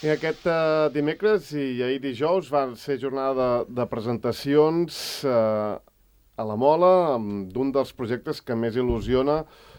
I aquest dimecres i ahir dijous van ser jornada de presentacions a la Mola d'un dels projectes que més il·lusiona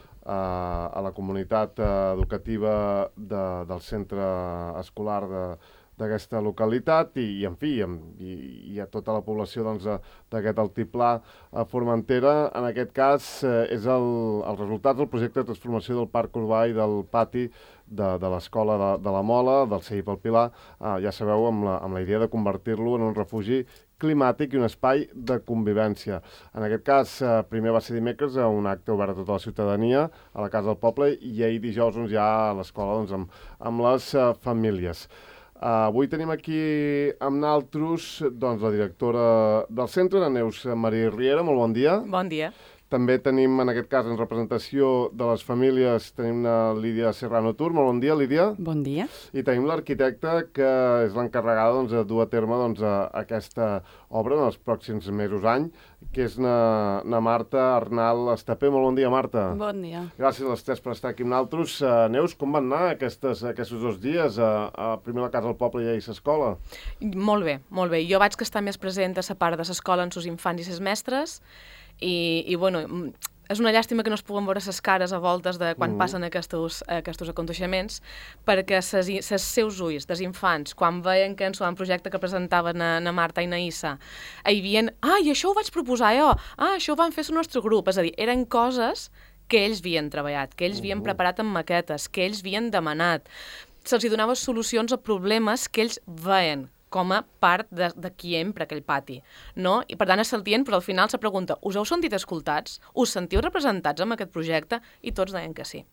a la comunitat educativa del centre escolar d'aquesta localitat i en fi, i a tota la població d'aquest altiplà a Formentera. En aquest cas és el resultat del projecte de transformació del parc urbà i del pati de l'escola de la Mola, del CEI pel Pilar, ja sabeu, amb la idea de convertir-lo en un refugi climàtic i un espai de convivència. En aquest cas, primer va ser dimecres un acte obert a tota la ciutadania, a la Casa del Poble, i ahir dijous ja a l'escola amb les famílies. Avui tenim aquí amb naltros la directora del centre, la Neus Maria Riera. Molt bon dia. Bon dia. També tenim, en aquest cas, en representació de les famílies, tenim la Lídia Serrano Tur. Molt bon dia, Lídia. Bon dia. I tenim l'arquitecta que és l'encarregada de dur a terme aquesta obra en els pròxims mesos, any, que és na Marta Arnal Estapé. Molt bon dia, Marta. Bon dia. Gràcies a les tres per estar aquí amb nosaltres. Neus, com van anar aquests 2 dies? Primer a la Casa del Poble i ahir a l'escola. Molt bé, molt bé. Jo vaig estar més present a la part de l'escola amb els infants i les mestres i bueno, és una llàstima que no es puguen veure les cares a voltes de quan passen aquests aconteixements, perquè els seus ulls dels infants, quan veien que en el projecte que presentaven na Marta i na Issa, hi havia, i això ho vaig proposar jo, això ho van fer el nostre grup, és a dir, eren coses que ells havien treballat, que ells havien preparat en maquetes, que ells havien demanat. Se'ls donava solucions a problemes que ells veien com a part de qui empra aquell pati, no? I per tant és saltient, però al final se pregunta, us heu sentit escoltats? Us sentiu representats amb aquest projecte? I tots deien que sí.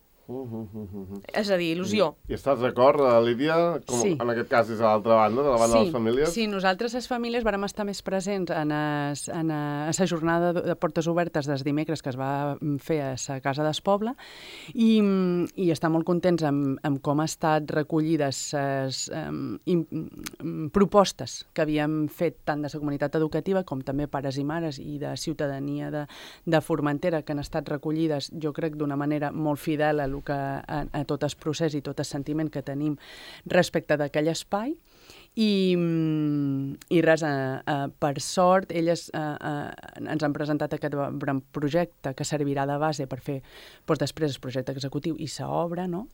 És a dir, il·lusió. I estàs d'acord, Lídia? Sí. En aquest cas és a l'altra banda, de la banda de les famílies? Sí, nosaltres, les famílies, vàrem estar més presents en la jornada de portes obertes des dimecres que es va fer a la Casa del Poble i estar molt contents amb com han estat recollides les propostes que havíem fet tant de la comunitat educativa com també pares i mares i de ciutadania de Formentera, que han estat recollides, jo crec, d'una manera molt fidel a tot el procés i tot el sentiment que tenim respecte d'aquell espai i res, per sort elles ens han presentat aquest projecte que servirà de base per fer després el projecte executiu i l'obra, no?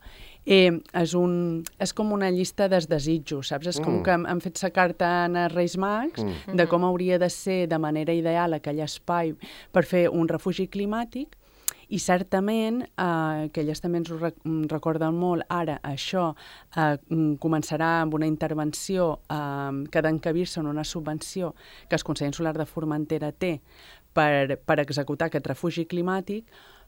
És com una llista dels desitjos, saps? És com que han fet la carta als Reis Mags de com hauria de ser de manera ideal aquell espai per fer un refugi climàtic. I certament, que elles també ens ho recorden molt, ara això començarà amb una intervenció que ha d'encabir-se en una subvenció que el Consell Insular de Formentera té per executar aquest refugi climàtic,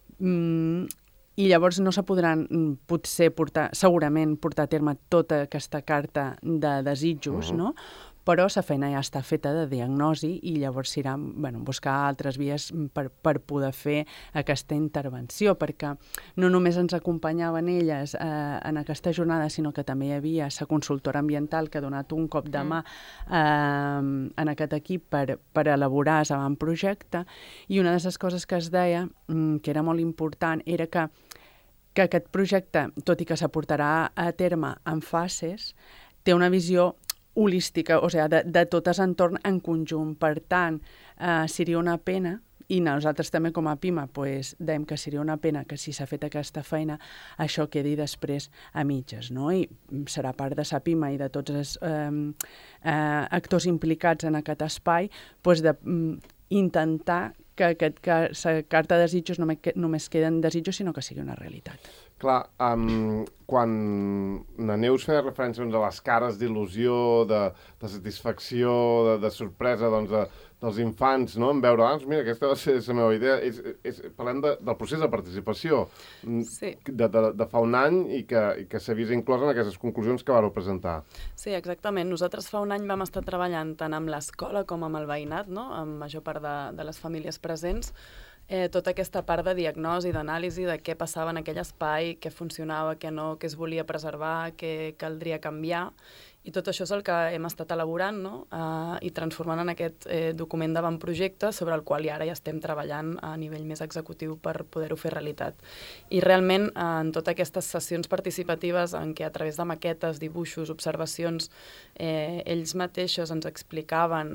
i llavors no se podran potser segurament portar a terme tota aquesta carta de desitjos, no? Però la feina ja està feta de diagnosi i llavors s'irà buscar altres vies per poder fer aquesta intervenció, perquè no només ens acompanyaven elles en aquesta jornada, sinó que també hi havia la consultora ambiental que ha donat un cop de mà en aquest equip per elaborar l'avantprojecte, i una de les coses que es deia, que era molt important, era que aquest projecte, tot i que s'aportarà a terme en fases, té una visió holística, o sigui, de tot l'entorn en conjunt. Per tant, seria una pena, i nosaltres també com a PIMA dèiem que seria una pena que si s'ha fet aquesta feina això quedi després a mitges, no? I serà part de la PIMA i de tots els actors implicats en aquest espai d'intentar que la carta de desitjos només queden desitjos, sinó que sigui una realitat. Clar, quan la Neus feia referència a les cares d'il·lusió, de satisfacció, de sorpresa dels infants, no? En veure, mira, aquesta va ser la meva idea. Parlem del procés de participació de fa un any i que s'ha vist inclòs en aquestes conclusions que vau presentar. Sí, exactament. Nosaltres fa un any vam estar treballant tant amb l'escola com amb el veïnat, no? Amb major part de les famílies presents, tota aquesta part de diagnosi, d'anàlisi de què passava en aquell espai, què funcionava, què no, què es volia preservar, què caldria canviar, I tot això és el que hem estat elaborant, no? I transformant en aquest document d'avantprojecte sobre el qual ara ja estem treballant a nivell més executiu per poder-ho fer realitat. I realment, en totes aquestes sessions participatives en què a través de maquetes, dibuixos, observacions, ells mateixos ens explicaven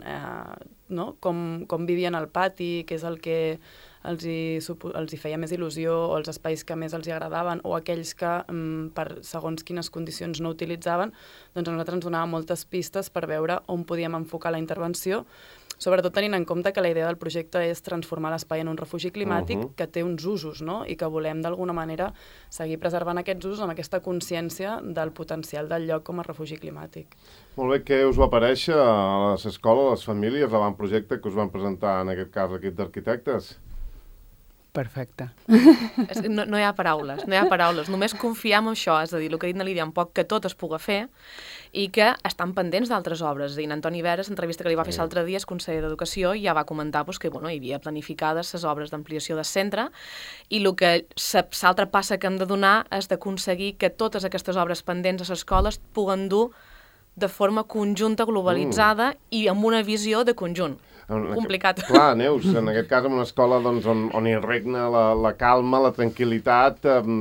com vivien al pati, què és el que els hi feia més il·lusió, o els espais que més els hi agradaven, o aquells que per segons quines condicions no utilitzaven, doncs a nosaltres ens donava moltes pistes per veure on podíem enfocar la intervenció, sobretot tenint en compte que la idea del projecte és transformar l'espai en un refugi climàtic que té uns usos, no? I que volem d'alguna manera seguir preservant aquests usos amb aquesta consciència del potencial del lloc com a refugi climàtic. Molt bé, què us va aparèixer a les escoles, a les famílies, l'avantprojecte que us van presentar, en aquest cas, l'equip d'arquitectes? Perfecte. No hi ha paraules, només confiar en això, és a dir, el que ha dit na Lídia un poc, que tot es puga fer i que estan pendents d'altres obres. És a dir, Antoni Veres, entrevista que li va fer l'altre dia, és conseller d'Educació, i ja va comentar que hi havia planificades les obres d'ampliació del centre, i l'altra passa que hem de donar és d'aconseguir que totes aquestes obres pendents a les escoles puguen dur de forma conjunta, globalitzada i amb una visió de conjunt. Complicat. Clar, Neus, en aquest cas en una escola on hi regna la calma, la tranquil·litat,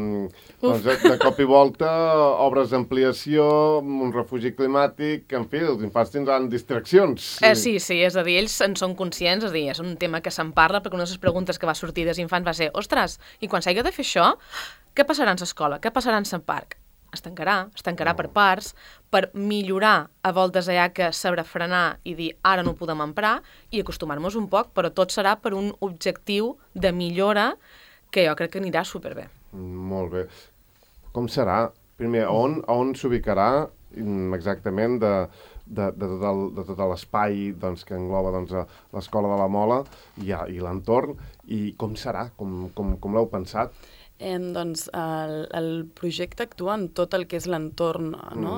de cop i volta, obres d'ampliació, un refugi climàtic, en fi, els infants tindran distraccions. Sí, és a dir, ells en són conscients, és a dir, és un tema que se'n parla, perquè una de les preguntes que va sortir dels infants va ser, ostres, i quan s'hagi de fer això, què passarà en l'escola, què passarà en el parc? Es tancarà per parts, per millorar a voltes allà que sabrà frenar i dir ara no ho podem emprar i acostumar-nos un poc, però tot serà per un objectiu de millora que jo crec que anirà superbé. Molt bé. Com serà? Primer, on s'ubicarà exactament de tot l'espai que engloba l'escola de la Mola i l'entorn, i com serà? Com l'heu pensat? Doncs el projecte actua en tot el que és l'entorn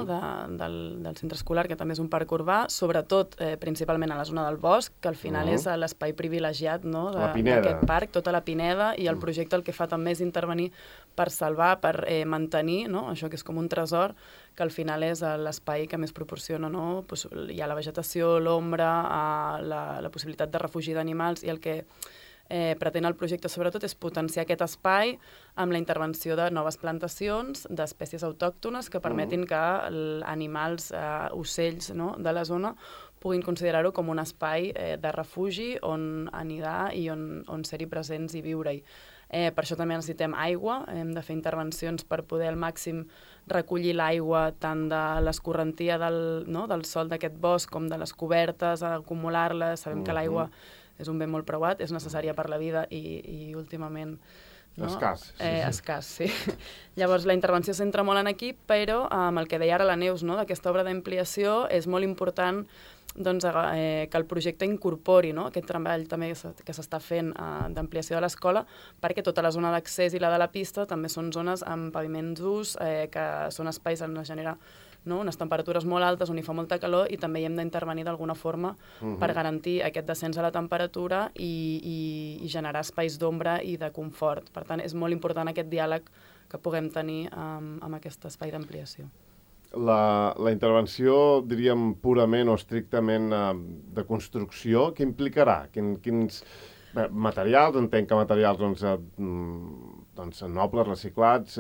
del centre escolar, que també és un parc urbà, sobretot principalment a la zona del bosc, que al final és l'espai privilegiat d'aquest parc, tota la Pineda, i el projecte el que fa també és intervenir per salvar, per mantenir això que és com un tresor, que al final és l'espai que més proporciona, hi ha la vegetació, l'ombra, la possibilitat de refugi d'animals, i el que pretén el projecte sobretot és potenciar aquest espai amb la intervenció de noves plantacions d'espècies autòctones que permetin que animals, ocells de la zona puguin considerar-ho com un espai de refugi on anidar i on ser-hi presents i viure-hi. Per això també necessitem aigua, hem de fer intervencions per poder al màxim recollir l'aigua tant de l'escorrentia del sòl d'aquest bosc com de les cobertes, acumular-la. Sabem que l'aigua és un bé molt preuat, és necessària per la vida i últimament... Escàs. Escàs, sí. Llavors, la intervenció es centra molt en aquí, però amb el que deia ara la Neus, d'aquesta obra d'ampliació, és molt important que el projecte incorpori aquest treball també que s'està fent d'ampliació de l'escola, perquè tota la zona d'accés i la de la pista també són zones amb paviments d'ús, que són espais on es genera unes temperatures molt altes, on hi fa molta calor, i també hi hem d'intervenir d'alguna forma per garantir aquest descens de la temperatura i generar espais d'ombra i de confort. Per tant, és molt important aquest diàleg que puguem tenir amb aquest espai d'ampliació. La intervenció, diríem, purament o estrictament de construcció, què implicarà? Quins materials, entenc que materials nobles, reciclats,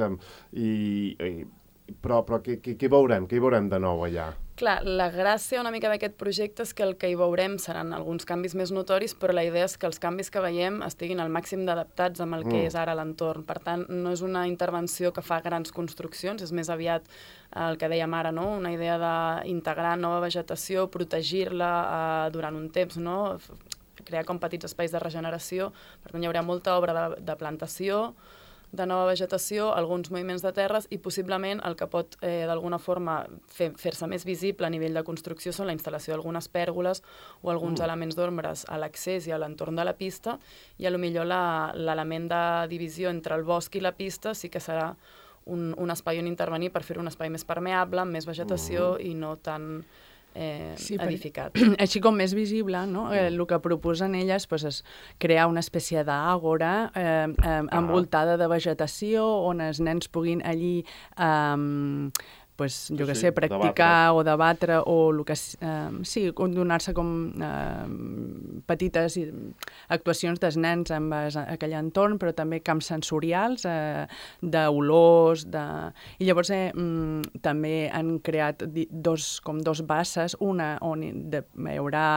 però què veurem? Què hi veurem de nou allà? Clar, la gràcia una mica d'aquest projecte és que el que hi veurem seran alguns canvis més notoris, però la idea és que els canvis que veiem estiguin al màxim d'adaptats amb el que és ara l'entorn. Per tant, no és una intervenció que fa grans construccions, és més aviat el que dèiem ara, una idea d'integrar nova vegetació, protegir-la durant un temps, crear com petits espais de regeneració. Per tant, hi haurà molta obra de plantació, de nova vegetació, alguns moviments de terres, i possiblement el que pot d'alguna forma fer-se més visible a nivell de construcció són la instal·lació d'algunes pèrgoles o alguns elements d'ombres a l'accés i a l'entorn de la pista, i potser l'element de divisió entre el bosc i la pista sí que serà un espai on intervenir per fer un espai més permeable, amb més vegetació i no tan edificat. Així com més visible, el que proposen elles és crear una espècie d'àgora envoltada de vegetació on els nens puguin allí jo què sé, practicar o debatre o el que sí, donar-se com petites actuacions dels nens en aquell entorn, però també camps sensorials, d'olors, i llavors també han creat dos basses, una on hi haurà,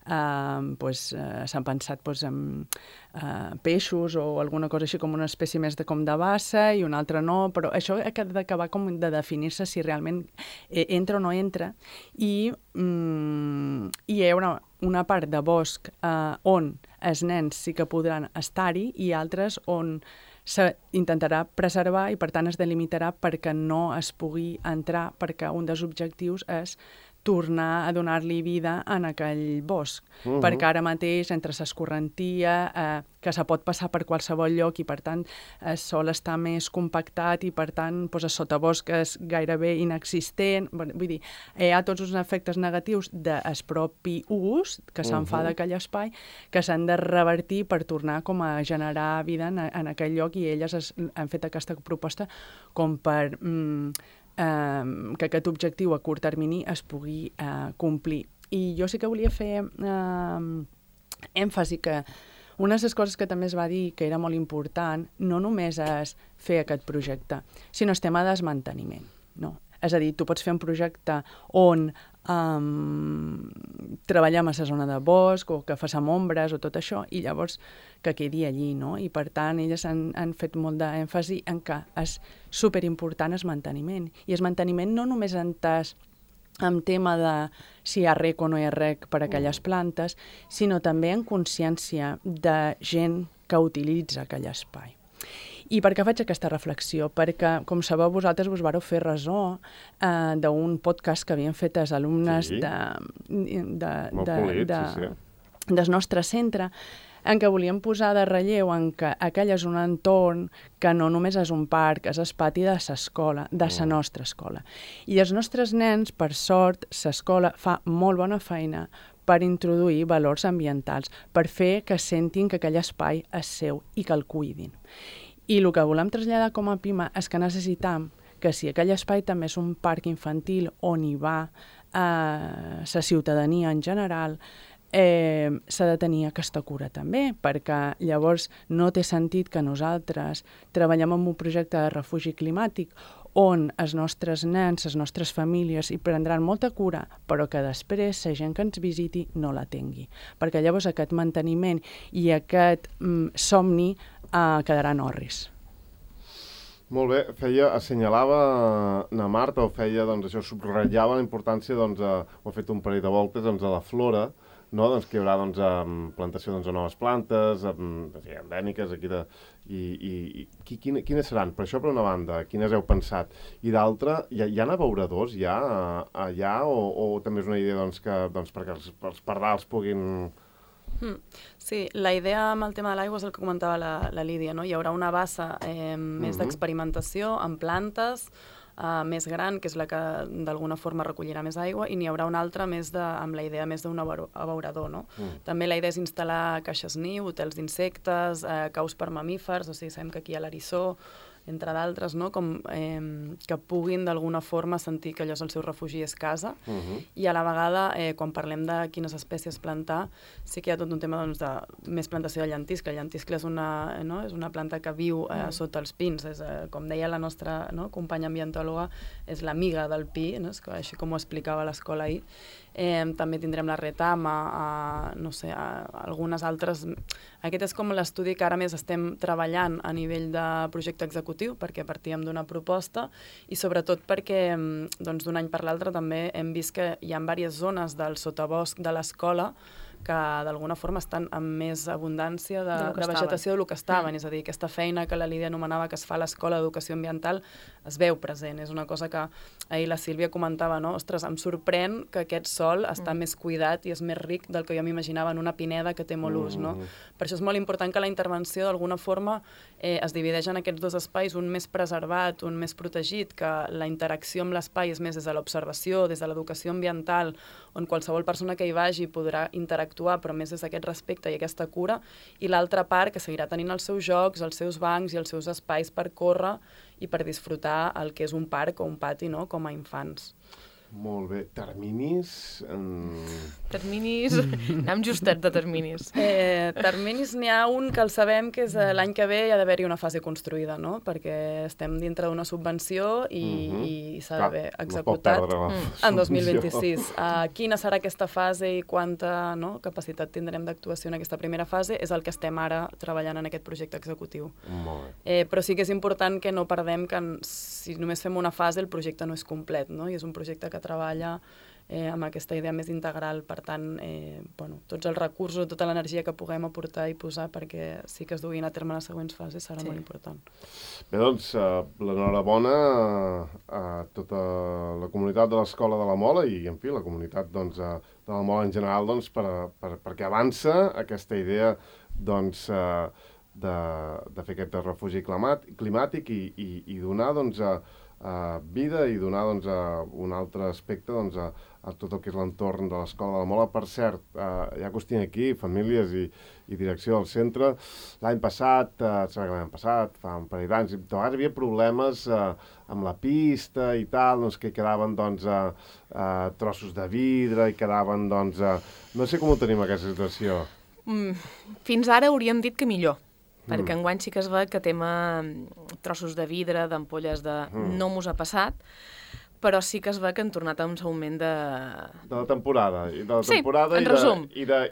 s'han pensat en peixos o alguna cosa així com una espècie més de bassa i una altra no, però això ha d'acabar com de definir-se si realment entra o no entra, i hi haurà una part de bosc on els nens sí que podran estar-hi i altres on s'intentarà preservar i per tant es delimitarà perquè no es pugui entrar, perquè un dels objectius és tornar a donar-li vida en aquell bosc, perquè ara mateix entre l'escorrentia, que se pot passar per qualsevol lloc i per tant el sol està més compactat i per tant el sotabosc és gairebé inexistent, vull dir, hi ha tots els efectes negatius del propi ús que se'n fa d'aquell espai que s'han de revertir per tornar com a generar vida en aquell lloc, i elles han fet aquesta proposta com per que aquest objectiu a curt termini es pugui complir. I jo sí que volia fer èmfasi que una de les coses que també es va dir que era molt important no només és fer aquest projecte, sinó el tema del manteniment, no? És a dir, tu pots fer un projecte on treballem a la zona de bosc o que fas amb ombres o tot això i llavors que quedi allí, no? I per tant elles han fet molt d'èmfasi en que és superimportant el manteniment, i el manteniment no només entès en tema de si hi ha rec o no hi ha rec per a aquelles plantes, sinó també en consciència de gent que utilitza aquell espai. I per què faig aquesta reflexió? Perquè, com sabeu, vosaltres vos vareu fer ressò d'un podcast que havien fet els alumnes del nostre centre, en què volíem posar de relleu en que aquell és un entorn que no només és un parc, és el pati de l'escola, de la nostra escola. I els nostres nens, per sort, l'escola fa molt bona feina per introduir valors ambientals, per fer que sentin que aquell espai és seu i que el cuidin. I el que volem traslladar com a PIMA és que necessitam que si aquell espai també és un parc infantil on hi va la ciutadania en general, s'ha de tenir aquesta cura també, perquè llavors no té sentit que nosaltres treballem en un projecte de refugi climàtic on els nostres nens, les nostres famílies hi prendran molta cura, però que després la gent que ens visiti no la tingui. Perquè llavors aquest manteniment i aquest somni quedaran orris. Molt bé, assenyalava na Marta, o feia, doncs, això, subratllava la importància, doncs, ho ha fet un parell de voltes, doncs, de la flora, no? Doncs que hi haurà, doncs, plantació, doncs, de noves plantes, endèmiques, aquí de... I quines seran? Per això, per una banda, quines heu pensat? I d'altra, hi ha abeuradors ja allà o també és una idea, doncs, que, doncs, perquè els pardals puguin... Sí, la idea amb el tema de l'aigua és el que comentava la Lídia, no? Hi haurà una bassa més d'experimentació amb plantes, més gran, que és la que d'alguna forma recollirà més aigua, i n'hi haurà una altra amb la idea més d'un abeurador, no? També la idea és instal·lar caixes niu, hotels d'insectes, caus per mamífers, o sigui, sabem que aquí hi ha l'eriçó, entre d'altres, no? Com que puguin d'alguna forma sentir que allò és el seu refugi, és casa, i a la vegada, quan parlem de quines espècies plantar, sí que hi ha tot un tema, doncs, de més plantació de llentiscle. El llentiscle és una planta que viu sota els pins, com deia la nostra companya ambientòloga, és l'amiga del pi, no? Així com ho explicava a l'escola ahir. També tindrem la retama, algunes altres. Aquest és com l'estudi que ara més estem treballant a nivell de projecte executiu, perquè partíem d'una proposta i sobretot perquè d'un any per l'altre també hem vist que hi ha diverses zones del sotabosc de l'escola que d'alguna forma estan amb més abundància de vegetació del que estaven. És a dir, aquesta feina que la Lídia anomenava que es fa a l'Escola d'Educació Ambiental es veu present. És una cosa que ahir la Sílvia comentava, no? Ostres, em sorprèn que aquest sòl està més cuidat i és més ric del que jo m'imaginava en una pineda que té molt ús, no? Per això és molt important que la intervenció d'alguna forma es divideix en aquests dos espais, un més preservat, un més protegit, que la interacció amb l'espai és més des de l'observació, des de l'educació ambiental, on qualsevol persona que hi vagi podrà interactuar, però més des d'aquest respecte i aquesta cura, i l'altra part que seguirà tenint els seus jocs, els seus bancs i els seus espais per córrer i per disfrutar el que és un parc o un pati, no?, com a infants. Molt bé. Terminis? Terminis... Anem justet de terminis. Terminis n'hi ha un que el sabem, que és l'any que ve hi ha d'haver-hi una fase construïda, no? Perquè estem dintre d'una subvenció i s'ha d'haver executat en 2026. Quina serà aquesta fase i quanta capacitat tindrem d'actuació en aquesta primera fase és el que estem ara treballant en aquest projecte executiu. Molt bé. Però sí que és important que no perdem que si només fem una fase el projecte no és complet, no? I és un projecte que treballa amb aquesta idea més integral. Per tant, tots els recursos, tota l'energia que puguem aportar i posar perquè sí que es duguin a terme les següents fases serà molt important. Bé, doncs, l'enhorabona a tota la comunitat de l'Escola de la Mola i, en fi, la comunitat de la Mola en general perquè avança aquesta idea de fer aquest refugi climàtic i donar vida i donar un altre aspecte a tot el que és l'entorn de l'Escola de la Mola. Per cert, ja que us tinc aquí, famílies i direcció del centre, l'any passat, fa un parell d'anys, de vegades hi havia problemes amb la pista i tal, que hi quedaven trossos de vidre, i quedaven, no sé com ho tenim aquesta situació. Fins ara hauríem dit que millor. Perquè enguany sí que es ve que tema trossos de vidre, d'ampolles no mos ha passat, però sí que es ve que han tornat a un augment de la temporada. Sí, en resum.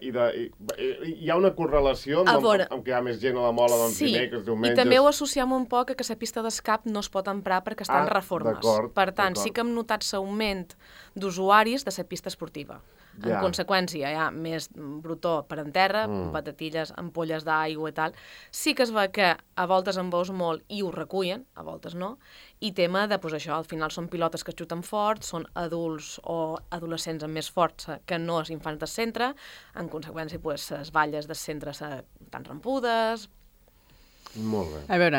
Hi ha una correlació amb que hi ha més gent a la Mola dimecres, diumenges... I també ho associem un poc a que la pista d'escap no es pot emprar perquè està en reformes. Per tant, sí que hem notat l'augment d'usuaris de la pista esportiva. En conseqüència, hi ha més brutó per en terra, patatilles, ampolles d'aigua i tal. Sí que es ve que a voltes en veus molt i ho recullen, a voltes no, i tema de, això, al final són pilotes que xuten fort, són adults o adolescents amb més força que no els infants del centre, en conseqüència, les valles del centre estan rampudes... Molt bé. A veure,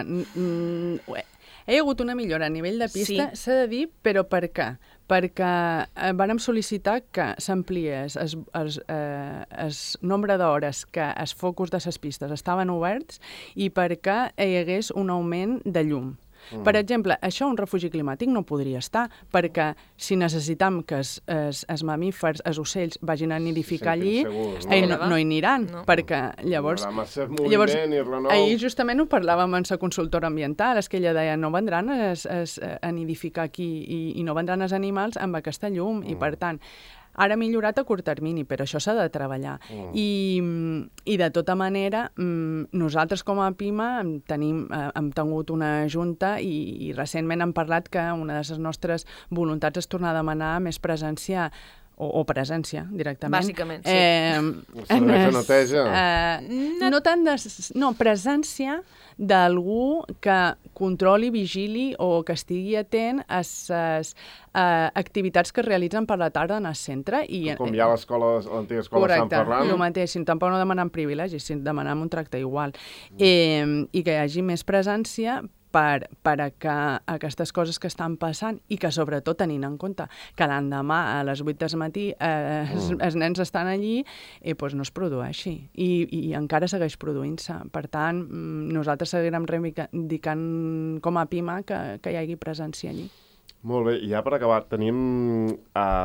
hi ha hagut una millora a nivell de pista, s'ha de dir, però per què? Perquè vàrem sol·licitar que s'ampliés el nombre d'hores que els focus de les pistes estaven oberts i perquè hi hagués un augment de llum. Per exemple, això un refugi climàtic no podria estar, perquè si necessitam que els mamífers, els ocells, vagin a nidificar allí, no hi aniran, perquè llavors... Ahir justament ho parlàvem amb la consultora ambiental, és que ella deia no vendran a nidificar aquí i no vendran els animals amb aquesta llum, i per tant... Ara ha millorat a curt termini, però això s'ha de treballar. I de tota manera, nosaltres com a PIMA hem tingut una junta i recentment hem parlat que una de les nostres voluntats és tornar a demanar més presència o presència, directament. Bàsicament, sí. Serveis de neteja? No, presència d'algú que controli, vigili o que estigui atent a les activitats que es realitzen per la tarda en el centre. Com hi ha l'antiga escola Sant Ferran. Correcte, el mateix, tampoc no demanem privilegis, sinó demanem un tracte igual. I que hi hagi més presència per a que aquestes coses que estan passant i que sobretot tenint en compte que l'endemà a les 8 del matí els nens estan allí, doncs no es produeixi i encara segueix produint-se. Per tant, nosaltres seguirem reivindicant com a PIMA que hi hagi presència allí. Molt bé, i ja per acabar, venim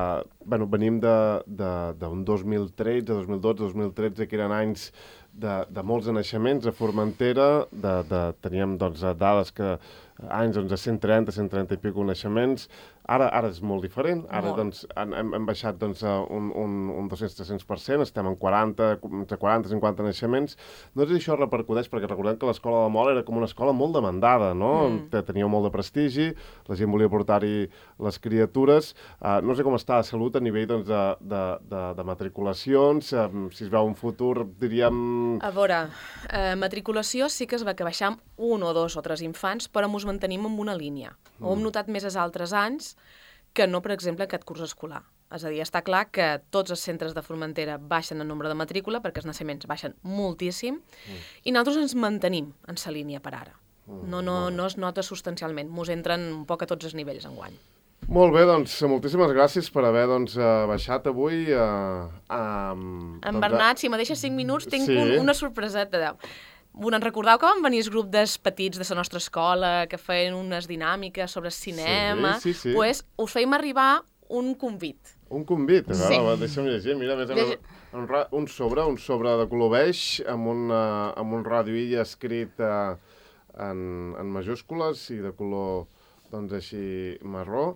d'un 2013, 2012, 2013, que eren anys de molts naixements a Formentera, teníem dades que anys de 130, 130 i pico naixements. Ara és molt diferent. Ara hem baixat un 200-300%, estem en 40, 50 naixements. No sé si això repercuteix, perquè recordem que l'Escola de la Mola era com una escola molt demandada, no? Tenia molt de prestigi, la gent volia portar-hi les criatures. No sé com està la salut a nivell de matriculacions, si es veu un futur, diríem... A veure, matriculació sí que es va que baixar 1 o 2 o 3 infants, però ens mantenim en una línia. Ho hem notat més els altres anys que no, per exemple, aquest curs escolar. És a dir, està clar que tots els centres de Formentera baixen el nombre de matrícula perquè els naixements baixen moltíssim i nosaltres ens mantenim en la línia per ara. No es nota substancialment. Mos entren un poc a tots els nivells enguany. Molt bé, doncs, moltíssimes gràcies per haver baixat avui. En Bernat, si me deixes 5 minuts, tinc una sorpreseta. Volem recordar que van venir el grup dels petits de la nostra escola, que feien unes dinàmiques sobre cinema. Sí. Pues us feim arribar un convit. Un convit, Sí. Deixa'm llegir. Mira, a més, un sobre de color beix, amb un ràdio escrit en majúscules i de color, doncs, així marró.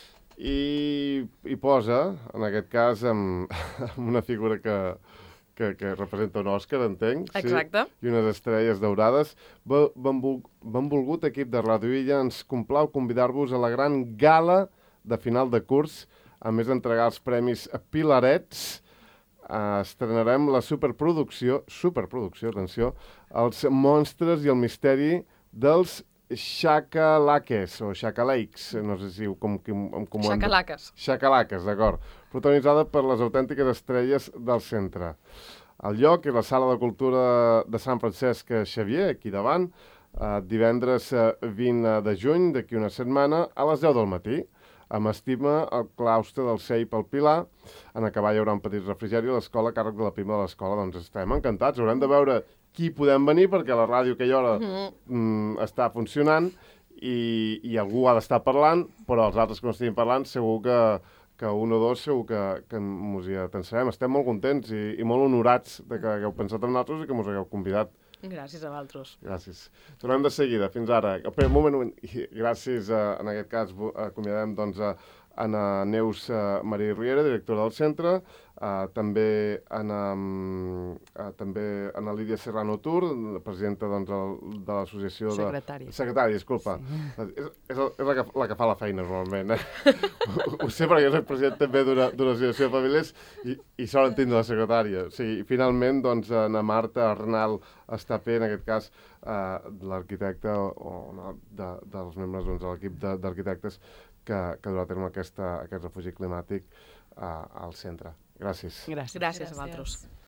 I posa, en aquest cas, amb una figura que representa un Òscar, entenc. Exacte. Sí? I unes estrelles daurades. Benvolgut equip de Ràdio Illa, ens complau convidar-vos a la gran gala de final de curs, a més d'entregar els premis Pilarets. Estrenarem la superproducció, atenció, Els monstres i el misteri dels Xacalaques, o Xacalakes, no sé si com Xacalaques. Xacalaques, d'acord. Protagonitzada per les autèntiques estrelles del centre. El lloc és la Sala de Cultura de Sant Francesc Xavier, aquí davant, divendres 20 de juny, d'aquí una setmana, a les 10 del matí. Amb estima al claustre del CEI pel Pilar. En acabar hi haurà un petit refrigeri a l'escola a càrrec de la prima de l'escola. Doncs estem encantats. Haurem de veure qui podem venir, perquè la ràdio a aquella hora està funcionant i algú ha d'estar parlant, però els altres que no estiguin parlant segur que un o dos segur que mos hi atensarem. Estem molt contents i molt honorats de que hagueu pensat en nosaltres i que mos hagueu convidat. Gràcies a vosaltres. Gràcies. Tornem de seguida. Fins ara. Un moment. Gràcies. En aquest cas, acomiadem doncs, a Anna Neus Maria Riera, directora del centre, també Anna Lídia Serrano Tur, presidenta doncs, de l'associació de... Secretària, disculpa. Sí. És la que fa la feina, normalment. Ho sé perquè soc president també d'una associació de famílies i solen tindre la secretària. Sí, i finalment, doncs, Ana Marta Arnal Estapé, en aquest cas, l'arquitecte o dels membres de l'equip d'arquitectes que durà a terme aquest refugi climàtic al centre. Gràcies. Gràcies a vosaltres.